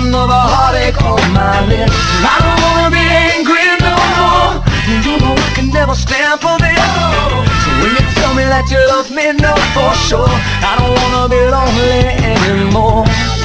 another heartache on my list. I don't wanna be angry no more. You know I can never stand for this. So when you tell me that you love me, know for sure I don't wanna be lonely anymore.